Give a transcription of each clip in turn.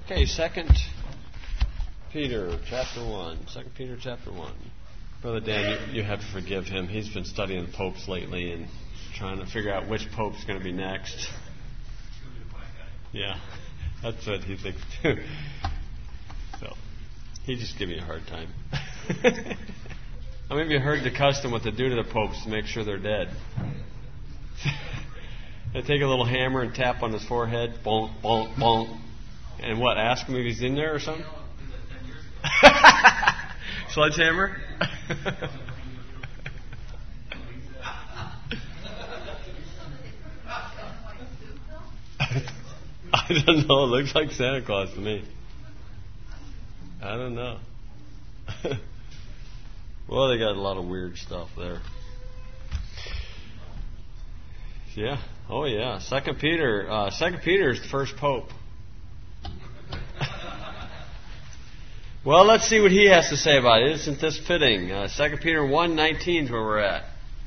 Okay, 2 Peter chapter 1. 2 Peter chapter 1. Brother Dan, you have to forgive him. He's been studying the popes lately and trying to figure out which pope's going to be next. Yeah, that's what he thinks too. So, he just gave me a hard time. How many of you heard the custom what they do to the popes to make sure they're dead? They take a little hammer and tap on his forehead, bonk, bonk, bonk, and what? Ask him if he's in there or something? Sledgehammer? I don't know. It looks like Santa Claus to me. I don't know. Well, they got a lot of weird stuff there. Yeah. Oh, yeah. 2 Peter. 2 Peter is the first pope. Well, let's see what he has to say about it. Isn't this fitting? 2 Peter 1:19 is where we're at.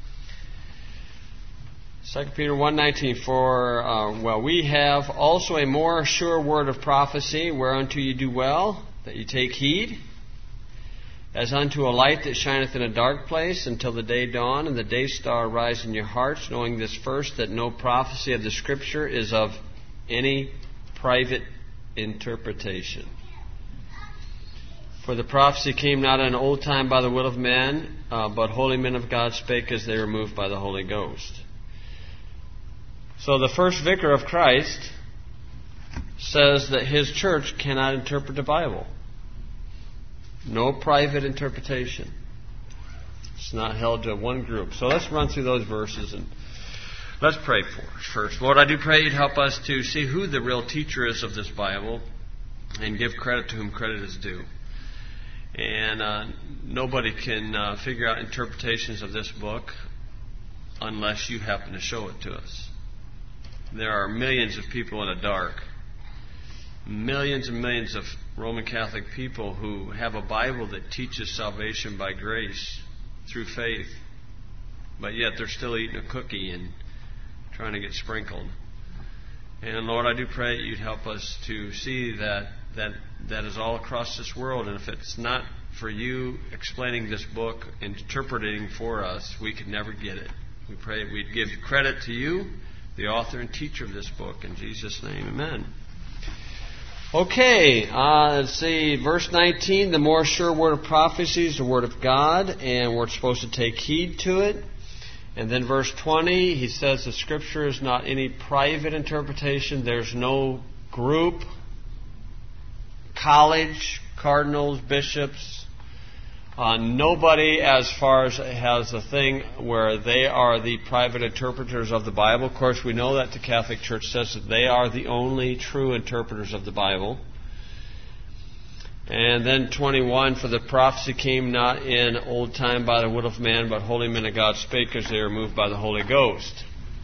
2 Peter 1:19, for we have also a more sure word of prophecy, whereunto you do well, that you take heed, as unto a light that shineth in a dark place, until the day dawn and the day star rise in your hearts, knowing this first, that no prophecy of the Scripture is of any private interpretation. For the prophecy came not in old time by the will of man, but holy men of God spake as they were moved by the Holy Ghost. So the first vicar of Christ says that his church cannot interpret the Bible. No private interpretation. It's not held to one group. So let's run through those verses and let's pray for us first. Lord, I do pray you'd help us to see who the real teacher is of this Bible and give credit to whom credit is due. And nobody can figure out interpretations of this book unless you happen to show it to us. There are millions of people in the dark. Millions and millions of Roman Catholic people who have a Bible that teaches salvation by grace through faith. But yet they're still eating a cookie and trying to get sprinkled. And Lord, I do pray you'd help us to see that is all across this world. And if it's not for you explaining this book, interpreting for us, we could never get it. We pray we'd give credit to you, the author and teacher of this book. In Jesus' name, amen. Okay, let's see. Verse 19, the more sure word of prophecy is the word of God, and we're supposed to take heed to it. And then verse 20, he says the Scripture is not any private interpretation. There's no group, college, cardinals, bishops, nobody as far as has a thing where they are the private interpreters of the Bible. Of course, we know that the Catholic Church says that they are the only true interpreters of the Bible. And then 21, for the prophecy came not in old time by the will of man, but holy men of God spake as they were moved by the Holy Ghost.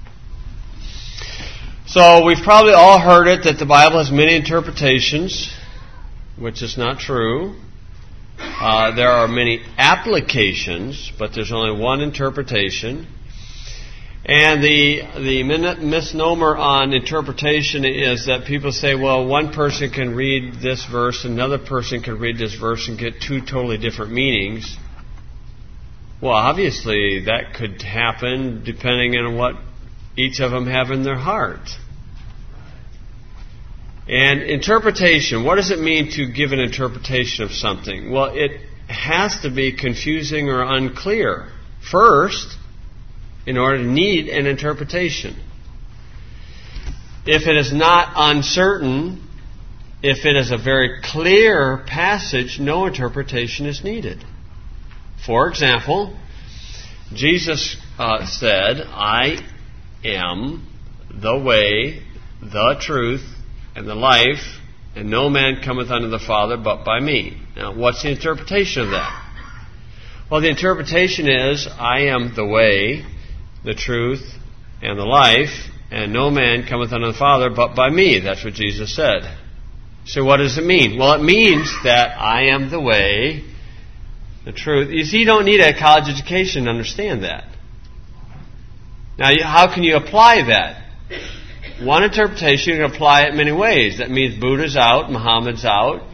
So we've probably all heard it that the Bible has many interpretations, which is not true. There are many applications, but there's only one interpretation. And the misnomer on interpretation is that people say, well, one person can read this verse, another person can read this verse and get two totally different meanings. Well, obviously that could happen depending on what each of them have in their heart. And interpretation, what does it mean to give an interpretation of something? Well, it has to be confusing or unclear first in order to need an interpretation. If it is not uncertain, if it is a very clear passage, no interpretation is needed. For example, Jesus said, I am the way, the truth, and the life, and no man cometh unto the Father but by me. Now, what's the interpretation of that? Well, the interpretation is, I am the way, the truth, and the life, and no man cometh unto the Father but by me. That's what Jesus said. So what does it mean? Well, it means that I am the way, the truth. You see, you don't need a college education to understand that. Now, how can you apply that? one interpretation, you can apply it many ways. That means Buddha's out, Muhammad's out,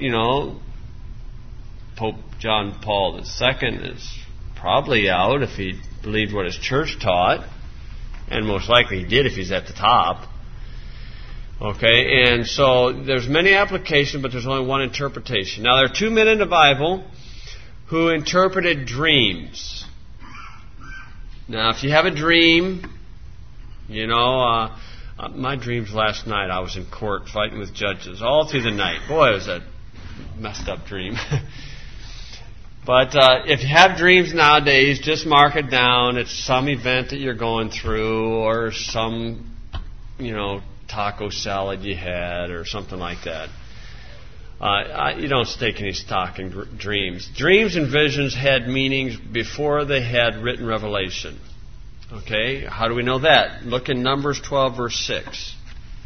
Pope John Paul II is probably out if he believed what his church taught, and most likely he did if he's at the top. Okay, and so there's many applications, but there's only one interpretation. Now, there are two men in the Bible who interpreted dreams. Now, if you have a dream, my dreams last night, I was in court fighting with judges all through the night. Boy, it was a messed up dream. But if you have dreams nowadays, just mark it down. It's some event that you're going through, or some, taco salad you had, or something like that. You don't stake any stock in dreams. Dreams and visions had meanings before they had written revelation. Okay, how do we know that? Look in Numbers 12, verse 6.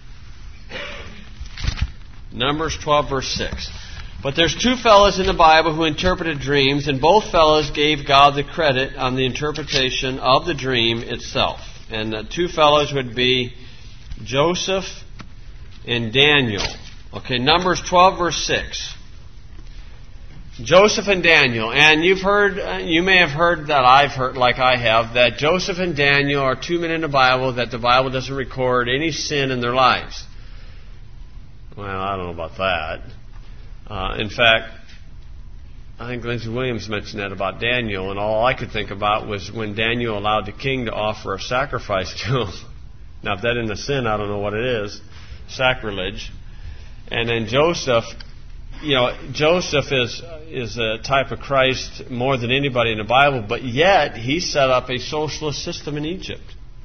Numbers 12, verse 6. But there's two fellows in the Bible who interpreted dreams, and both fellows gave God the credit on the interpretation of the dream itself. And the two fellows would be Joseph and Daniel. Okay, Numbers 12, verse 6. Joseph and Daniel. And you may have heard that I've heard, like I have, that Joseph and Daniel are two men in the Bible that the Bible doesn't record any sin in their lives. Well, I don't know about that. In fact, I think Lindsey Williams mentioned that about Daniel, and all I could think about was when Daniel allowed the king to offer a sacrifice to him. Now, if that isn't a sin, I don't know what it is. Sacrilege. And then Joseph, Joseph is a type of Christ more than anybody in the Bible, but yet he set up a socialist system in Egypt.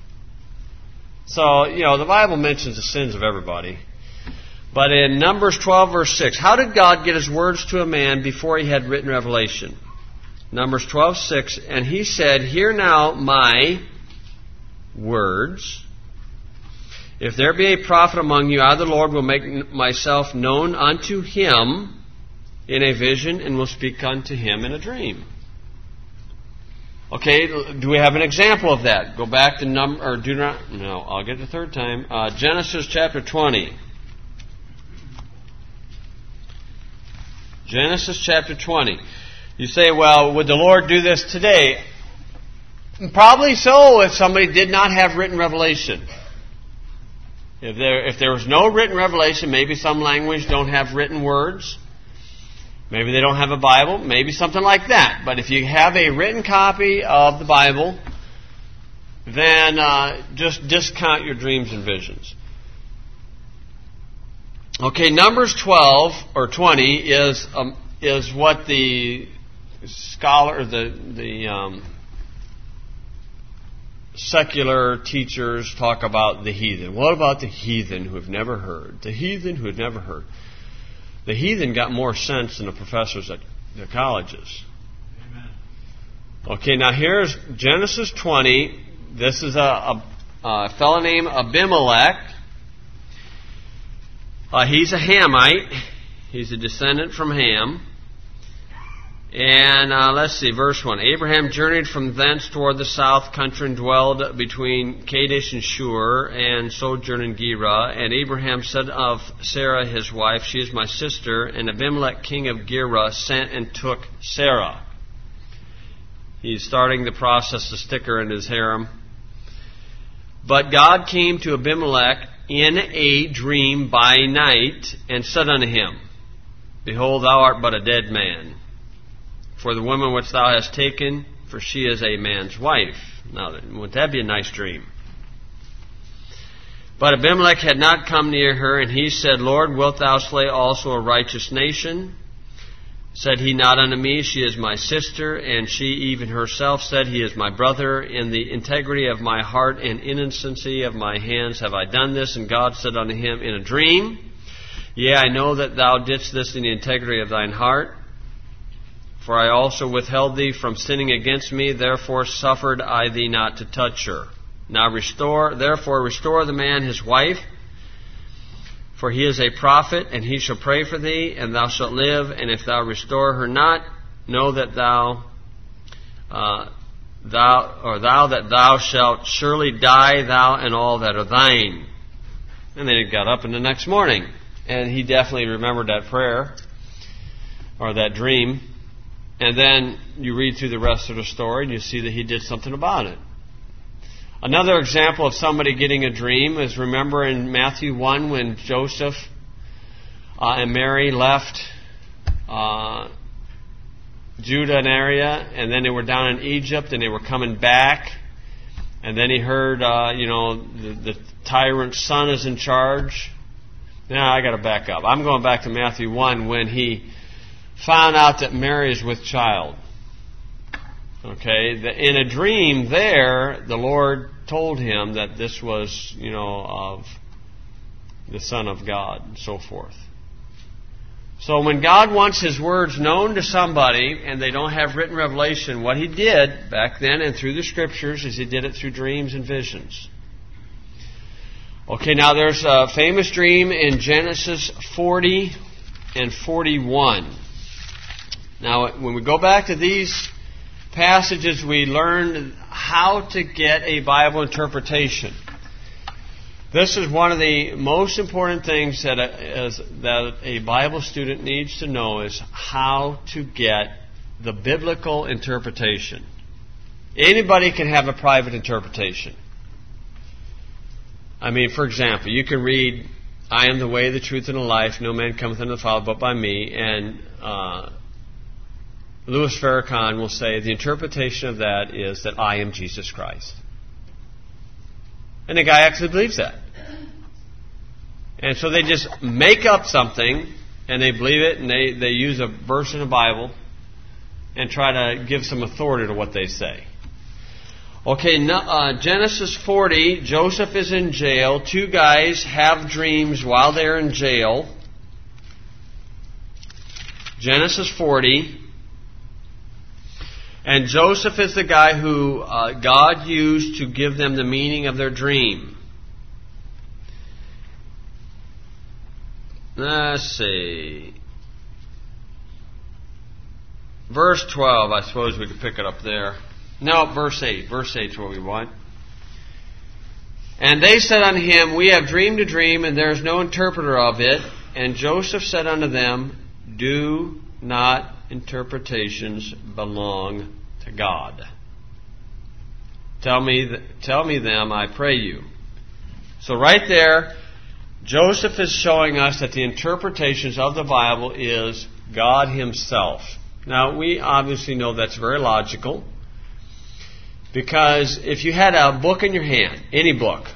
So, the Bible mentions the sins of everybody. But in Numbers 12, verse 6, how did God get His words to a man before He had written revelation? Numbers 12, 6, and He said, hear now my words. If there be a prophet among you, I, the Lord, will make myself known unto him in a vision and will speak unto him in a dream. Okay, do we have an example of that? Go back to I'll get it the third time. Genesis chapter 20. Genesis chapter 20. You say, well, would the Lord do this today? Probably so if somebody did not have written revelation. If there was no written revelation, maybe some language don't have written words. Maybe they don't have a Bible. Maybe something like that. But if you have a written copy of the Bible, then just discount your dreams and visions. Okay, Numbers 12 or 20 is what the scholar, the secular teachers talk about the heathen. What about the heathen who have never heard? The heathen who had never heard. The heathen got more sense than the professors at the colleges. Amen. Okay, now here's Genesis 20. This is a fellow named Abimelech. He's a Hamite. He's a descendant from Ham. And let's see, verse 1. Abraham journeyed from thence toward the south country and dwelled between Kadesh and Shur and sojourned in Gerar. And Abraham said of Sarah his wife, she is my sister. And Abimelech king of Gerar sent and took Sarah. He's starting the process to stick her in his harem. But God came to Abimelech in a dream by night and said unto him, behold, thou art but a dead man. For the woman which thou hast taken, for she is a man's wife. Now, wouldn't that be a nice dream? But Abimelech had not come near her, and he said, Lord, wilt thou slay also a righteous nation? Said he not unto me, she is my sister, and she even herself said, he is my brother. In the integrity of my heart and innocency of my hands have I done this. And God said unto him in a dream, yea, I know that thou didst this in the integrity of thine heart. For I also withheld thee from sinning against me, therefore suffered I thee not to touch her. Now restore the man his wife, for he is a prophet, and he shall pray for thee, and thou shalt live. And if thou restore her not, know that thou shalt surely die, thou and all that are thine. And then he got up in the next morning. And he definitely remembered that prayer or that dream. And then you read through the rest of the story and you see that he did something about it. Another example of somebody getting a dream is, remember in Matthew 1 when Joseph and Mary left Judah and area, and then they were down in Egypt and they were coming back. And then he heard, the tyrant's son is in charge. Now I got to back up. I'm going back to Matthew 1 when he found out that Mary is with child. Okay, in a dream there, the Lord told him that this was, of the Son of God and so forth. So when God wants His words known to somebody and they don't have written revelation, what He did back then and through the Scriptures is He did it through dreams and visions. Okay, now there's a famous dream in Genesis 40 and 41. Now, when we go back to these passages, we learn how to get a Bible interpretation. This is one of the most important things that a Bible student needs to know, is how to get the biblical interpretation. Anybody can have a private interpretation. I mean, for example, you can read, I am the way, the truth, and the life. No man cometh unto the Father but by me. And Louis Farrakhan will say the interpretation of that is that I am Jesus Christ. And the guy actually believes that. And so they just make up something and they believe it, and they use a verse in the Bible and try to give some authority to what they say. Okay, Genesis 40, Joseph is in jail. Two guys have dreams while they're in jail. Genesis 40. And Joseph is the guy who God used to give them the meaning of their dream. Let's see. Verse 12, I suppose we could pick it up there. No, verse 8. Verse 8 is what we want. And they said unto him, We have dreamed a dream, and there is no interpreter of it. And Joseph said unto them, Do not interpretations belong to God? Tell me them, I pray you. So right there, Joseph is showing us that the interpretations of the Bible is God Himself. Now, we obviously know that's very logical, because if you had a book in your hand, any book,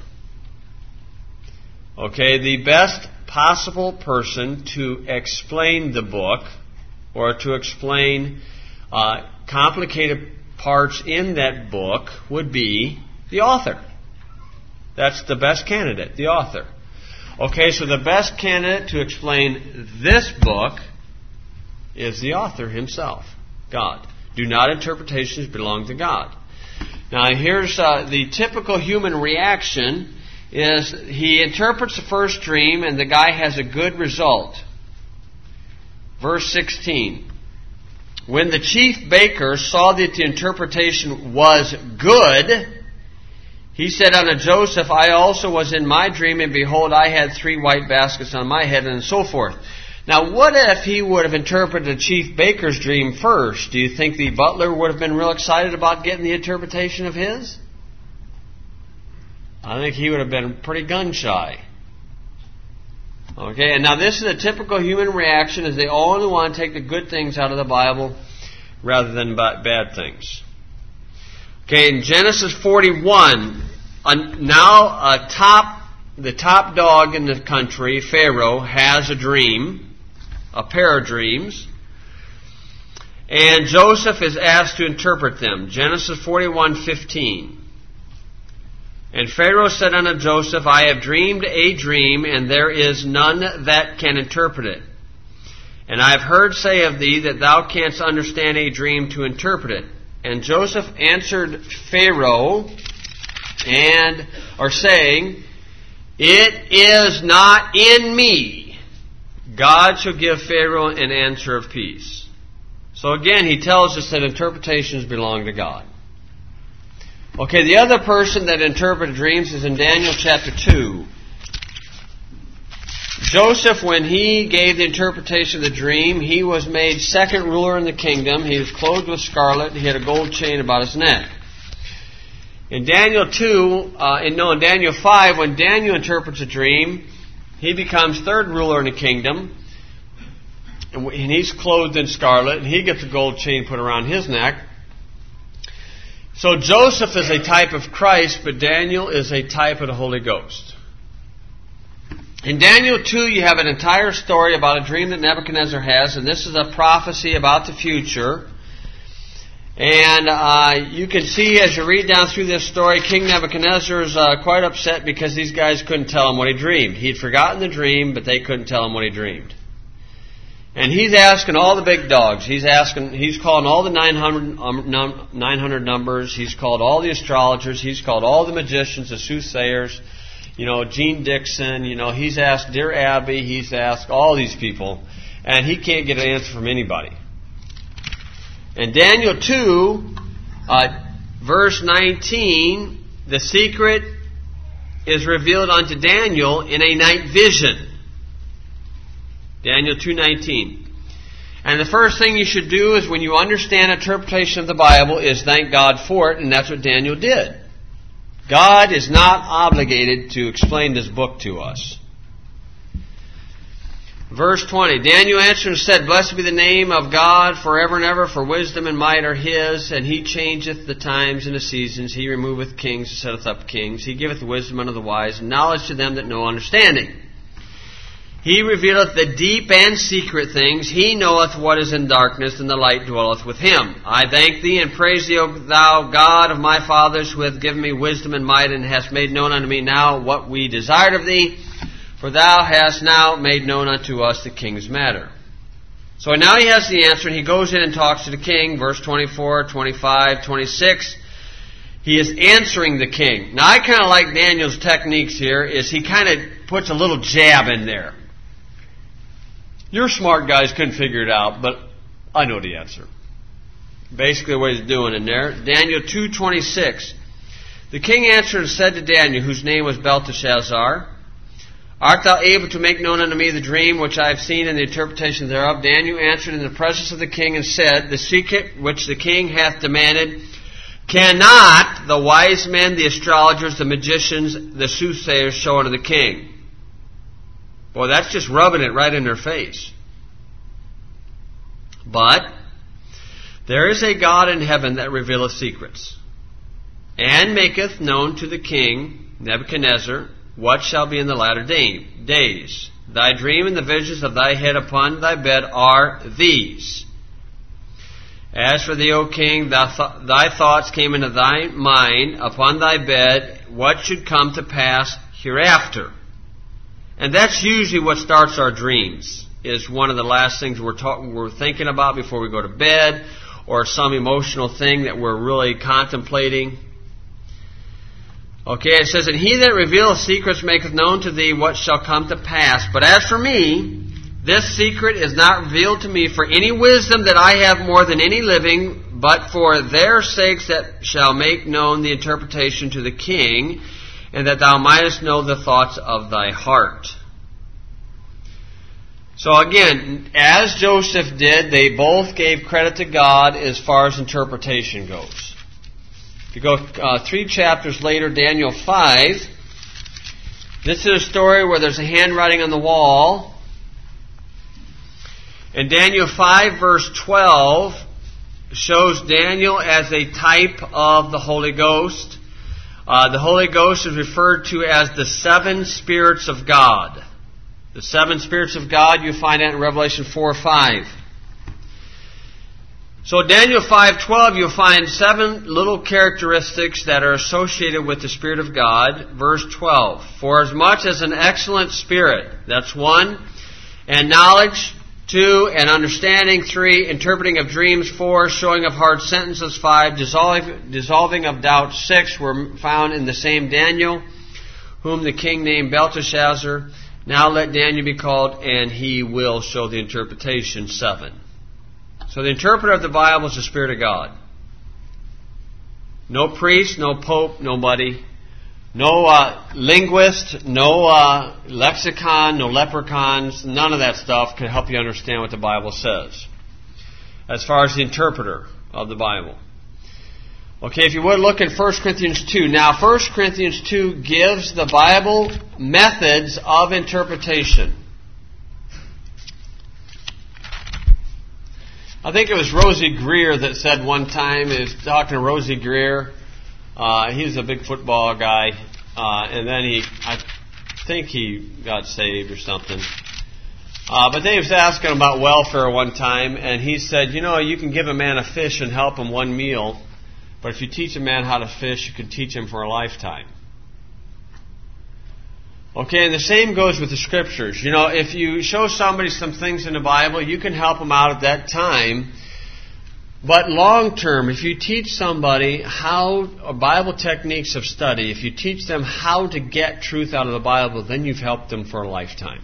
okay, the best possible person to explain the book or to explain complicated parts in that book would be the author. That's the best candidate, the author. Okay, so the best candidate to explain this book is the author himself, God. Do not interpretations belong to God. Now here's the typical human reaction is he interprets the first dream and the guy has a good result. Verse 16. When the chief baker saw that the interpretation was good, he said unto Joseph, I also was in my dream, and behold, I had 3 white baskets on my head, and so forth. Now, what if he would have interpreted the chief baker's dream first? Do you think the butler would have been real excited about getting the interpretation of his? I think he would have been pretty gun-shy. Okay, and now this is a typical human reaction, is they only want to take the good things out of the Bible rather than bad things. Okay, in Genesis 41, the top dog in the country, Pharaoh, has a dream, a pair of dreams, and Joseph is asked to interpret them. Genesis 41:15. And Pharaoh said unto Joseph, I have dreamed a dream, and there is none that can interpret it. And I have heard say of thee that thou canst understand a dream to interpret it. And Joseph answered Pharaoh, saying, It is not in me. God shall give Pharaoh an answer of peace. So again, he tells us that interpretations belong to God. Okay, the other person that interpreted dreams is in Daniel chapter 2. Joseph, when he gave the interpretation of the dream, he was made second ruler in the kingdom. He was clothed with scarlet. He had a gold chain about his neck. In Daniel 5, when Daniel interprets a dream, he becomes third ruler in the kingdom. And he's clothed in scarlet. And he gets a gold chain put around his neck. So Joseph is a type of Christ, but Daniel is a type of the Holy Ghost. In Daniel 2, you have an entire story about a dream that Nebuchadnezzar has, and this is a prophecy about the future. And you can see as you read down through this story, King Nebuchadnezzar is quite upset because these guys couldn't tell him what he dreamed. He'd forgotten the dream, but they couldn't tell him what he dreamed. And he's asking all the big dogs. He's calling all the 900 numbers. He's called all the astrologers. He's called all the magicians, the soothsayers. Gene Dixon. He's asked Dear Abby. He's asked all these people. And he can't get an answer from anybody. In Daniel 2, verse 19, the secret is revealed unto Daniel in a night vision. Daniel 2:19. And the first thing you should do is when you understand interpretation of the Bible is thank God for it, and that's what Daniel did. God is not obligated to explain this book to us. Verse 20, Daniel answered and said, Blessed be the name of God forever and ever, for wisdom and might are His, and He changeth the times and the seasons. He removeth kings and setteth up kings. He giveth wisdom unto the wise, and knowledge to them that know understanding. He revealeth the deep and secret things. He knoweth what is in darkness, and the light dwelleth with Him. I thank Thee and praise Thee, O Thou God of my fathers, who hath given me wisdom and might, and hast made known unto me now what we desired of Thee. For Thou hast now made known unto us the king's matter. So now he has the answer, and he goes in and talks to the king. Verse 24, 25, 26. He is answering the king. Now I kind of like Daniel's techniques here, is he kind of puts a little jab in there. Your smart guys couldn't figure it out, but I know the answer. Basically what he's doing in there. Daniel 2:26. The king answered and said to Daniel, whose name was Belteshazzar, Art thou able to make known unto me the dream which I have seen and the interpretation thereof? Daniel answered in the presence of the king and said, The secret which the king hath demanded cannot the wise men, the astrologers, the magicians, the soothsayers show unto the king. Boy, that's just rubbing it right in their face. But there is a God in heaven that revealeth secrets, and maketh known to the king Nebuchadnezzar what shall be in the latter days. Thy dream and the visions of thy head upon thy bed are these. As for thee, O king, thy thoughts came into thy mind upon thy bed, what should come to pass hereafter. And that's usually what starts our dreams, is one of the last things we're thinking about before we go to bed, or some emotional thing that we're really contemplating. Okay, it says, And he that revealeth secrets maketh known to thee what shall come to pass. But as for me, this secret is not revealed to me for any wisdom that I have more than any living, but for their sakes that shall make known the interpretation to the king, and that thou mightest know the thoughts of thy heart. So again, as Joseph did, they both gave credit to God as far as interpretation goes. If you go 3 chapters later, Daniel 5, this is a story where there's a handwriting on the wall. And Daniel 5 verse 12 shows Daniel as a type of the Holy Ghost. The Holy Ghost is referred to as the 7 spirits of God. The 7 spirits of God, you find that in Revelation 4:5. So Daniel 5:12, you'll find 7 little characteristics that are associated with the Spirit of God. Verse 12, For as much as an excellent spirit, that's 1, and knowledge, 2, and understanding, 3, interpreting of dreams, 4, showing of hard sentences, 5, dissolving of doubt, 6, were found in the same Daniel, whom the king named Belteshazzar. Now let Daniel be called, and he will show the interpretation, 7. So the interpreter of the Bible is the Spirit of God. No priest, no pope, nobody. No linguist, no lexicon, no leprechauns, none of that stuff can help you understand what the Bible says as far as the interpreter of the Bible. Okay, if you would look at 1 Corinthians 2. Now, 1 Corinthians 2 gives the Bible methods of interpretation. I think it was Rosie Greer that said one time, he was talking to Rosie Greer. He was a big football guy, and then I think he got saved or something. But they was asking about welfare one time, and he said, you can give a man a fish and help him one meal, but if you teach a man how to fish, you can teach him for a lifetime. Okay, and the same goes with the Scriptures. If you show somebody some things in the Bible, you can help them out at that time. But long term, if you teach somebody Bible techniques of study, if you teach them how to get truth out of the Bible, then you've helped them for a lifetime.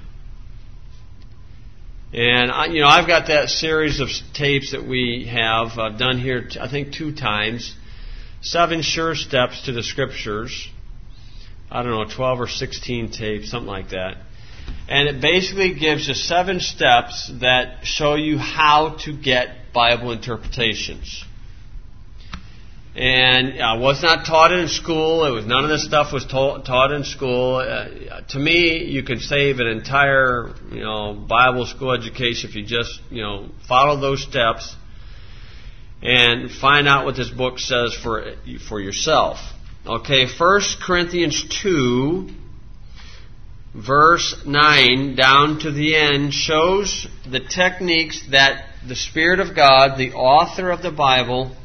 And I've got that series of tapes that we have done here, I think 2 times. 7 sure steps to the Scriptures. 12 or 16 tapes, something like that. And it basically gives you 7 steps that show you how to get Bible interpretations. And I was not taught it in school. None of this stuff was taught in school. To me, you can save an entire, Bible school education if you just, follow those steps and find out what this book says for yourself. Okay, 1 Corinthians 2, verse 9 down to the end shows the techniques that the Spirit of God, the author of the Bible,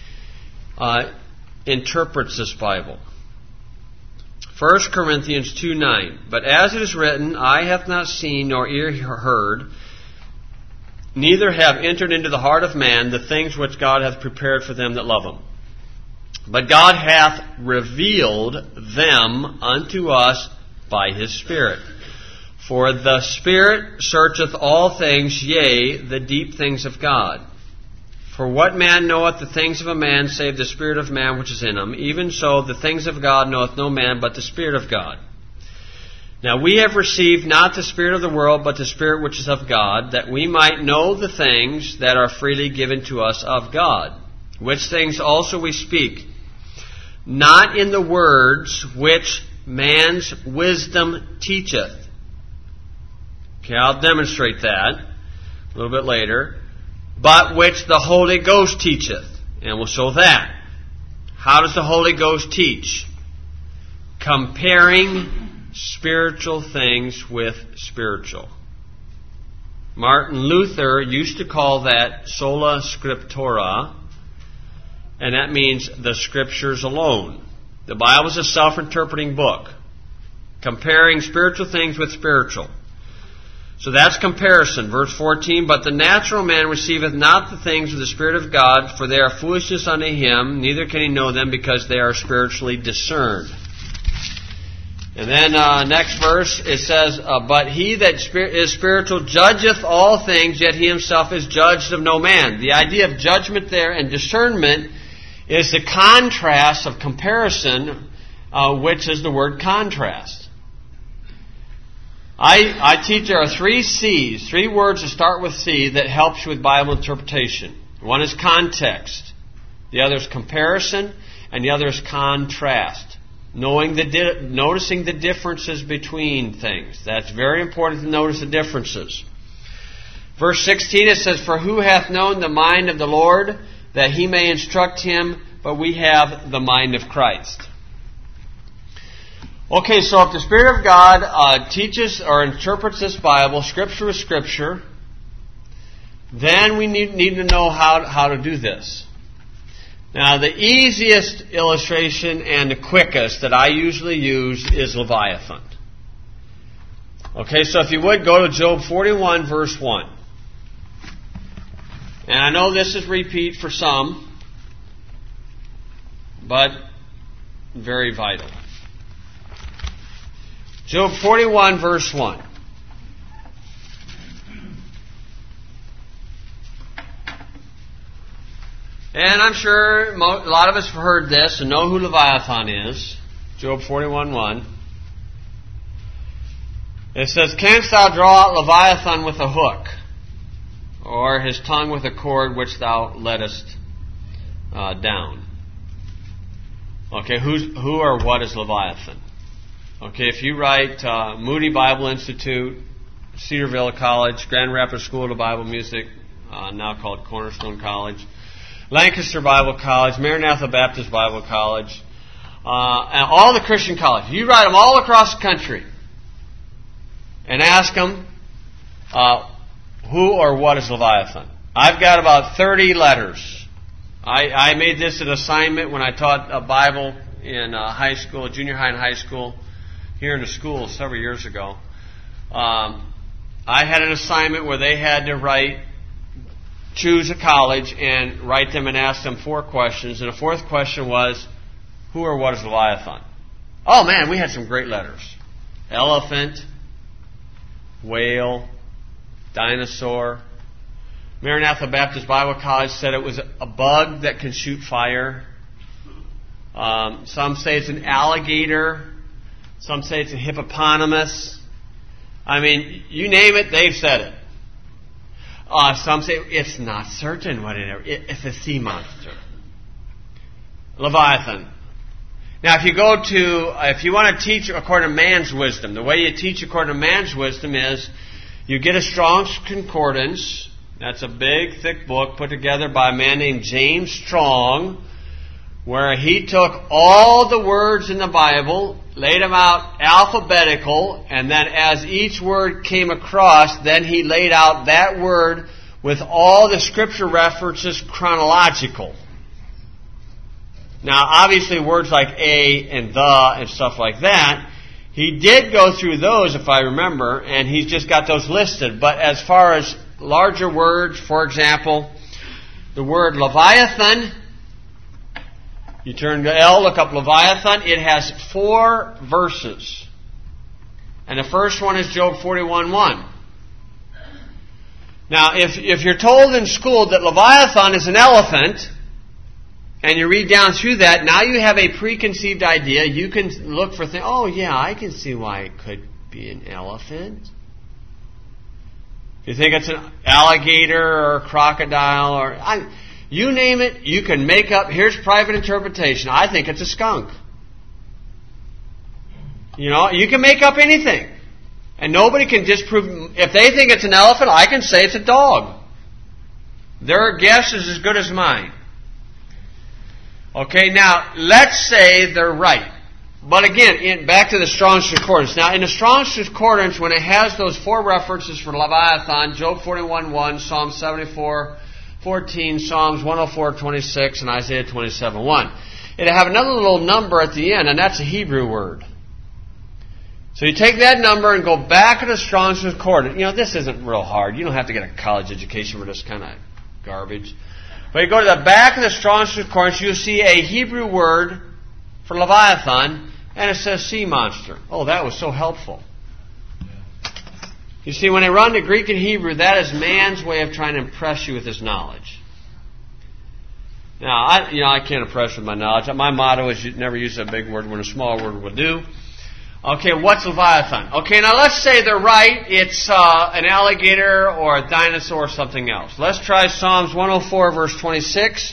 interprets this Bible. 1 Corinthians 2:9. But as it is written, eye hath not seen nor ear heard, neither have entered into the heart of man the things which God hath prepared for them that love him. But God hath revealed them unto us by his Spirit. For the Spirit searcheth all things, yea, the deep things of God. For what man knoweth the things of a man, save the spirit of man which is in him? Even so, the things of God knoweth no man, but the Spirit of God. Now we have received not the spirit of the world, but the Spirit which is of God, that we might know the things that are freely given to us of God. Which things also we speak, not in the words which man's wisdom teacheth. Okay, I'll demonstrate that a little bit later. But which the Holy Ghost teacheth. And we'll show that. How does the Holy Ghost teach? Comparing spiritual things with spiritual. Martin Luther used to call that sola scriptura, and that means the Scriptures alone. The Bible is a self-interpreting book, comparing spiritual things with spiritual. So that's comparison. Verse 14, but the natural man receiveth not the things of the Spirit of God, for they are foolishness unto him, neither can he know them, because they are spiritually discerned. And then next verse, it says, but he that is spiritual judgeth all things, yet he himself is judged of no man. The idea of judgment there and discernment is the contrast of comparison, which is the word contrast. I teach there are 3 C's, 3 words that start with C that helps you with Bible interpretation. One is context, the other is comparison, and the other is contrast. Noticing the differences between things. That's very important to notice the differences. Verse 16 it says, for who hath known the mind of the Lord, that he may instruct him, but we have the mind of Christ. Okay, so if the Spirit of God teaches or interprets this Bible, Scripture with Scripture, then we need to know how to do this. Now, the easiest illustration and the quickest that I usually use is Leviathan. Okay, so if you would, go to Job 41, verse 1. And I know this is repeat for some, but very vital. Job 41, verse 1. And I'm sure a lot of us have heard this and know who Leviathan is. Job 41:1. It says, "Canst thou draw out Leviathan with a hook, or his tongue with a cord which thou lettest down?" Okay, who or what is Leviathan? Okay, if you write Moody Bible Institute, Cedarville College, Grand Rapids School of Bible Music, now called Cornerstone College, Lancaster Bible College, Maranatha Baptist Bible College, and all the Christian colleges. You write them all across the country and ask them who or what is Leviathan. I've got about 30 letters. I made this an assignment when I taught a Bible in high school, junior high and high school, here in the school several years ago. I had an assignment where they had to choose a college and write them and ask them 4 questions. And the 4th question was, who or what is Leviathan? Oh man, we had some great letters. Elephant, whale, dinosaur. Maranatha Baptist Bible College said it was a bug that can shoot fire. Some say it's an alligator. Some say it's a hippopotamus. I mean, you name it, they've said it. Some say it's not certain what it's a sea monster. Leviathan. Now, if you want to teach according to man's wisdom, the way you teach according to man's wisdom is you get a Strong's Concordance. That's a big, thick book put together by a man named James Strong, where he took all the words in the Bible, laid them out alphabetical, and then as each word came across, then he laid out that word with all the scripture references chronological. Now, obviously, words like a and the and stuff like that, he did go through those, if I remember, and he's just got those listed. But as far as larger words, for example, the word Leviathan, you turn to L, look up Leviathan. It has 4 verses. And the first one is Job 41:1. Now, if you're told in school that Leviathan is an elephant, and you read down through that, now you have a preconceived idea. You can look for things. Oh, yeah, I can see why it could be an elephant. If you think it's an alligator or a crocodile or you name it, you can make up. Here's private interpretation. I think it's a skunk. You know, you can make up anything. And nobody can disprove. If they think it's an elephant, I can say it's a dog. Their guess is as good as mine. Okay, now, let's say they're right. But again, back to the Strong's Concordance. Now, in the Strong's Concordance, when it has those 4 references for Leviathan, Job 41:1, Psalm 74:14, Psalms 104:26, and Isaiah 27:1, it'll have another little number at the end, and that's a Hebrew word. So you take that number and go back to the Strong's Concordance. You know, this isn't real hard. You don't have to get a college education for this kind of garbage. But you go to the back of the Strong's Concordance, you'll see a Hebrew word for Leviathan, and it says sea monster. Oh, that was so helpful. You see, when they run to Greek and Hebrew, that is man's way of trying to impress you with his knowledge. Now, I can't impress with my knowledge. My motto is you never use a big word when a small word will do. Okay, what's Leviathan? Okay, now let's say they're right. It's an alligator or a dinosaur or something else. Let's try Psalms 104, verse 26.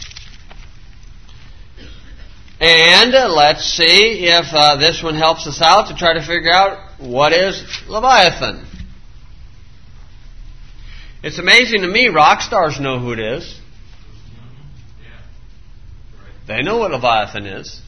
And let's see if this one helps us out to try to figure out what is Leviathan. It's amazing to me, rock stars know who it is. They know what Leviathan is.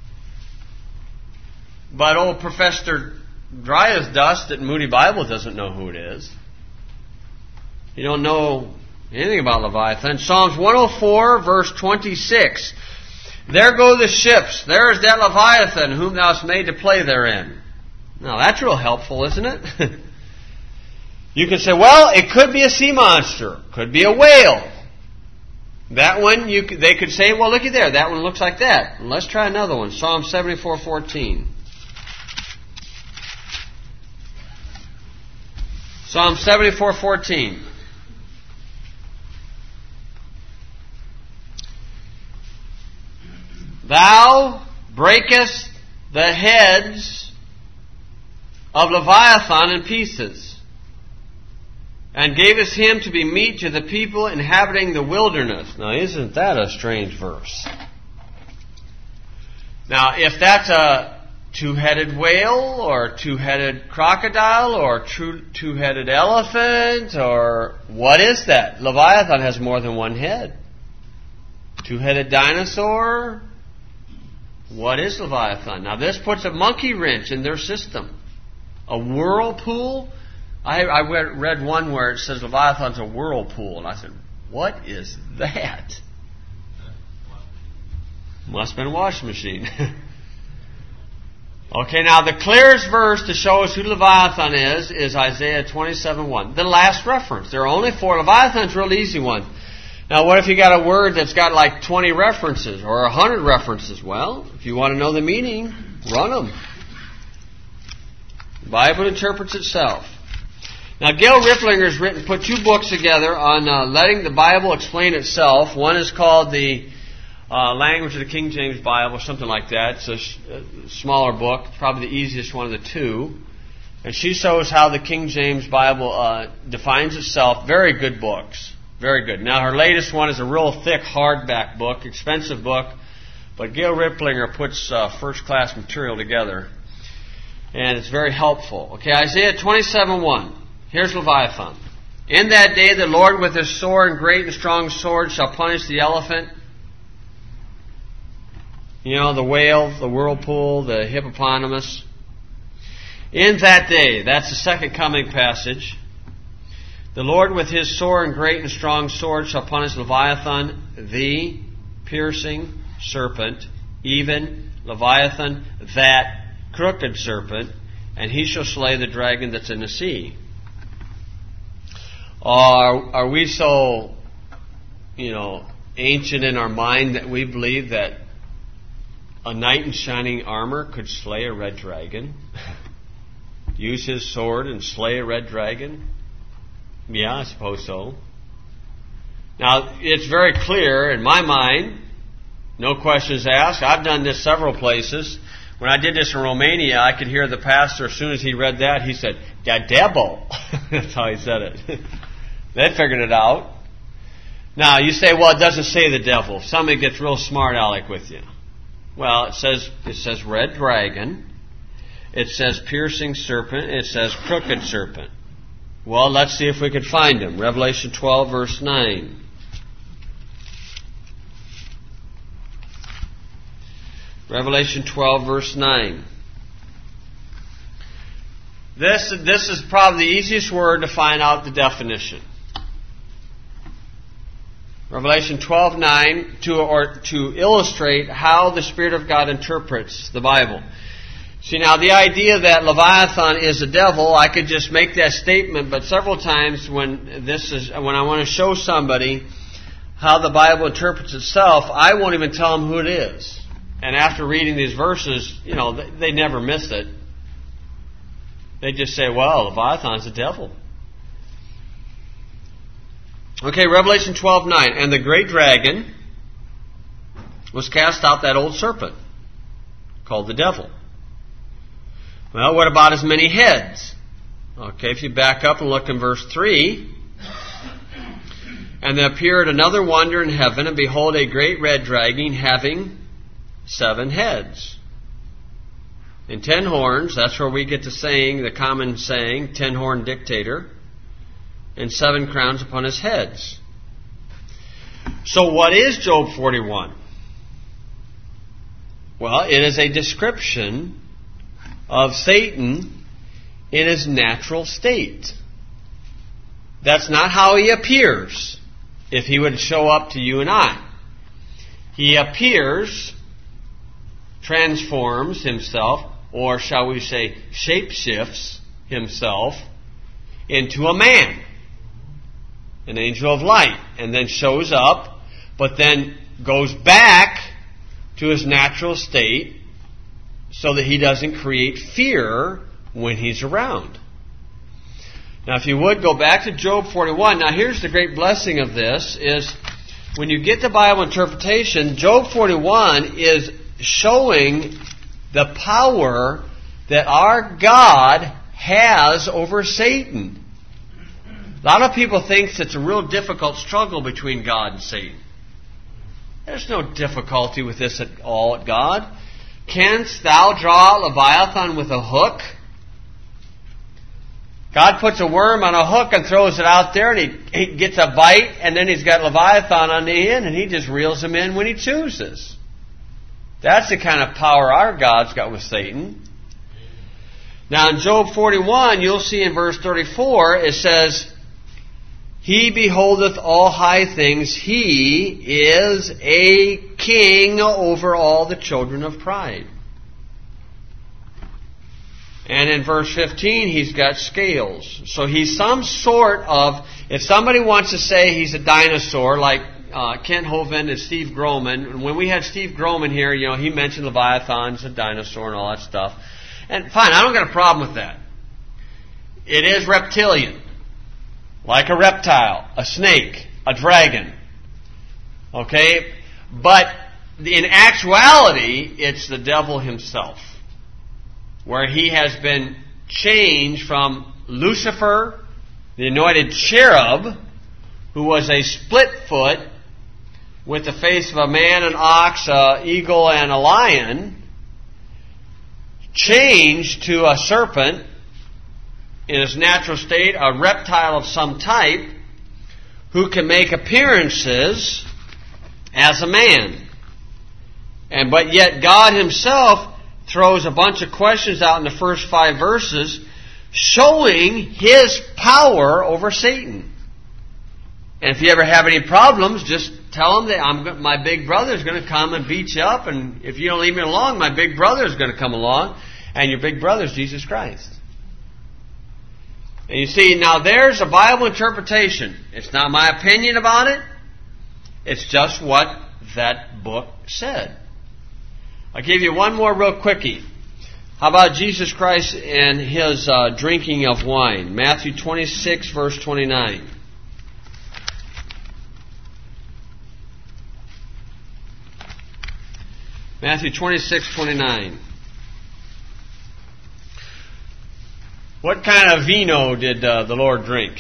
But old Professor Dry as Dust at Moody Bible doesn't know who it is. You don't know anything about Leviathan. Psalms 104, verse 26. There go the ships. There is that Leviathan whom thou hast made to play therein. Now that's real helpful, isn't it? You can say, well, it could be a sea monster. Could be a whale. That one, they could say, well, looky there. That one looks like that. Let's try another one. Psalm 74:14. Psalm 74:14. Thou breakest the heads of Leviathan in pieces, and gavest him to be meat to the people inhabiting the wilderness. Now, isn't that a strange verse? Now, if that's a two-headed whale, or two-headed crocodile, or two-headed elephant, or what is that? Leviathan has more than one head. Two-headed dinosaur? What is Leviathan? Now, this puts a monkey wrench in their system. A whirlpool? I read one where it says Leviathan's a whirlpool, and I said, what is that? Must have been a washing machine. Okay, now the clearest verse to show us who Leviathan is Isaiah 27:1. The last reference. There are only 4. Leviathan's a real easy one. Now, what if you got a word that's got like 20 references or 100 references? Well, if you want to know the meaning, run them. The Bible interprets itself. Now, Gail Ripplinger has put 2 books together on letting the Bible explain itself. One is called the Language of the King James Bible, or something like that. It's a smaller book, probably the easiest one of the 2. And she shows how the King James Bible defines itself. Very good books. Very good. Now, her latest one is a real thick hardback book, expensive book, but Gail Ripplinger puts first-class material together, and it's very helpful. Okay, Isaiah 27:1. Here's Leviathan. In that day the Lord with his sword and great and strong sword shall punish the elephant. You know, the whale, the whirlpool, the hippopotamus. In that day, that's the second coming passage. The Lord with his sword and great and strong sword shall punish Leviathan, the piercing serpent, even Leviathan, that crooked serpent, and he shall slay the dragon that's in the sea. Are we so, ancient in our mind that we believe that a knight in shining armor could slay a red dragon? Use his sword and slay a red dragon? Yeah, I suppose so. Now, it's very clear in my mind, no questions asked. I've done this several places. When I did this in Romania, I could hear the pastor, as soon as he read that, he said, "The devil." That's how he said it. They figured it out. Now, you say, well, it doesn't say the devil. Somebody gets real smart aleck with you. Well, it says red dragon. It says piercing serpent. It says crooked serpent. Well, let's see if we can find him. Revelation 12, verse 9. Revelation 12, verse 9. This is probably the easiest word to find out the definition. Revelation 12:9 to illustrate how the Spirit of God interprets the Bible. See, now the idea that Leviathan is a devil, I could just make that statement, but several times when I want to show somebody how the Bible interprets itself, I won't even tell them who it is. And after reading these verses, they never miss it. They just say, well, Leviathan's a devil. Okay, Revelation 12:9. And the great dragon was cast out, that old serpent, called the devil. Well, what about his many heads? Okay, if you back up and look in verse 3. And there appeared another wonder in heaven, and behold, a great red dragon having 7 heads. And 10 horns, that's where we get the saying, the common saying, 10-horn dictator, and 7 crowns upon his heads. So what is Job 41? Well, it is a description of Satan in his natural state. That's not how he appears if he would show up to you and I. He appears, transforms himself, or shall we say shapeshifts himself into a man, an angel of light, and then shows up, but then goes back to his natural state so that he doesn't create fear when he's around. Now, if you would, go back to Job 41. Now, here's the great blessing of this, is when you get the Bible interpretation, Job 41 is showing the power that our God has over Satan. A lot of people think it's a real difficult struggle between God and Satan. There's no difficulty with this at all, God. Canst thou draw Leviathan with a hook? God puts a worm on a hook and throws it out there, and he gets a bite, and then he's got Leviathan on the end, and he just reels him in when he chooses. That's the kind of power our God's got with Satan. Now in Job 41, you'll see in verse 34, it says, He beholdeth all high things, He is a king over all the children of pride. And in verse 15, He's got scales. So He's some sort of, if somebody wants to say He's a dinosaur, like Kent Hovind and Steve Groman, and when we had Steve Groman here, he mentioned Leviathan's a dinosaur and all that stuff. And fine, I don't got a problem with that. It is reptilian. Like a reptile, a snake, a dragon. Okay? But in actuality, it's the devil himself. Where he has been changed from Lucifer, the anointed cherub, who was a split foot with the face of a man, an ox, an eagle, and a lion, changed to a serpent in his natural state, a reptile of some type, who can make appearances as a man. But yet God Himself throws a bunch of questions out in the first 5 verses showing His power over Satan. And if you ever have any problems, just tell him that my big brother is going to come and beat you up, and if you don't leave me alone, my big brother is going to come along, and your big brother is Jesus Christ. And you see, now there's a Bible interpretation. It's not my opinion about it. It's just what that book said. I'll give you one more real quickie. How about Jesus Christ and His drinking of wine? Matthew 26, verse 29. Matthew 26, 29. What kind of vino did the Lord drink?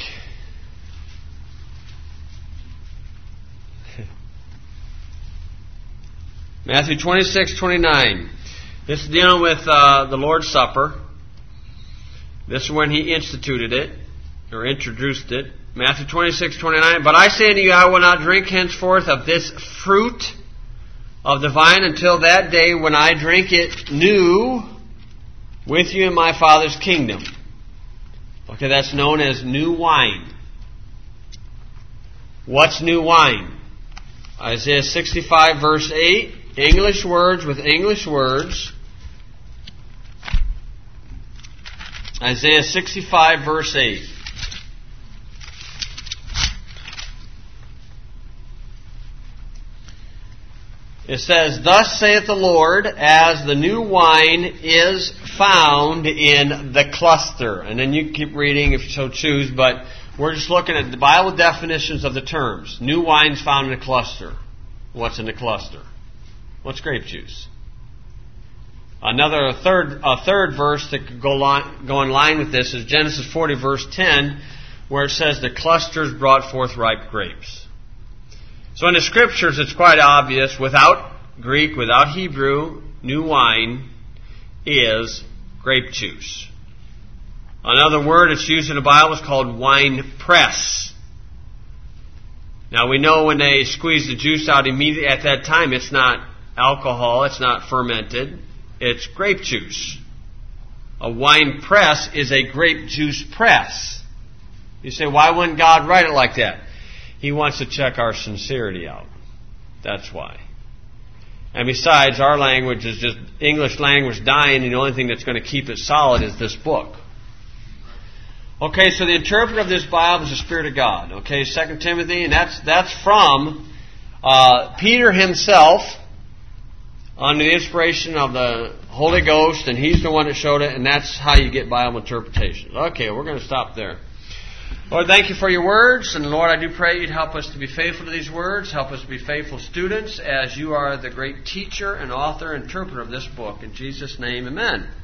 Matthew 26, 29. This is dealing with the Lord's Supper. This is when He instituted it, or introduced it. Matthew 26, 29. But I say unto you, I will not drink henceforth of this fruit of the vine until that day when I drink it new with you in my Father's kingdom. Okay, that's known as new wine. What's new wine? Isaiah 65 verse 8. English words with English words. Isaiah 65 verse 8. It says, Thus saith the Lord, as the new wine is found in the cluster. And then you can keep reading if you so choose, but we're just looking at the Bible definitions of the terms. New wine's found in a cluster. What's in the cluster? What's grape juice? A third verse that could go in line with this is Genesis 40 verse 10, where it says the clusters brought forth ripe grapes. So in the Scriptures, it's quite obvious, without Greek, without Hebrew, new wine is grape juice. Another word that's used in the Bible is called wine press. Now we know when they squeeze the juice out immediately at that time, it's not alcohol, it's not fermented, it's grape juice. A wine press is a grape juice press. You say, why wouldn't God write it like that? He wants to check our sincerity out. That's why. And besides, our language is just English language dying, and the only thing that's going to keep it solid is this book. Okay, so the interpreter of this Bible is the Spirit of God. Okay, 2 Timothy, and that's from Peter himself under the inspiration of the Holy Ghost, and he's the one that showed it, and that's how you get Bible interpretation. Okay, we're going to stop there. Lord, thank you for your words. And Lord, I do pray you'd help us to be faithful to these words. Help us to be faithful students as you are the great teacher and author, interpreter of this book. In Jesus' name, amen.